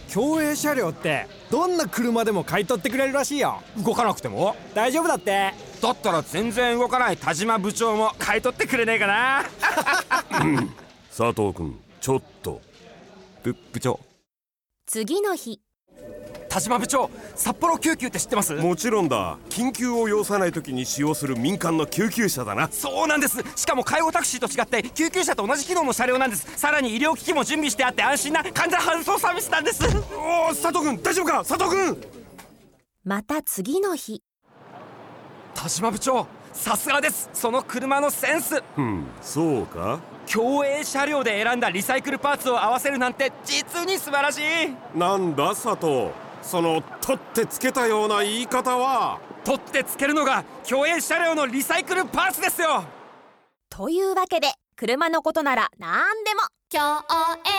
競泳車両ってどんな車でも買い取ってくれるらしいよ。 動かなくても大丈夫だって。 だったら全然動かない田島部長も買い取ってくれねえかな佐藤君、ちょっと。 部長。 次の日、 田島部長、札幌救急って知ってます？ もちろんだ。緊急を要さない時に使用する民間の救急車だな。 そうなんです。しかも介護タクシーと違って救急車と同じ機能の車両なんです。さらに医療機器も準備してあって安心な患者搬送サービスなんです。 おお、佐藤君大丈夫か？佐藤君。 また次の日。 田島部長、さすがです。その車のセンス。 そうか。 競泳車両で選んだリサイクルパーツを合わせるなんて実に素晴らしい。 なんだ佐藤、その取ってつけたような言い方は。 取ってつけるのが競泳車両のリサイクルパーツですよ。 というわけで、車のことなら何でも競泳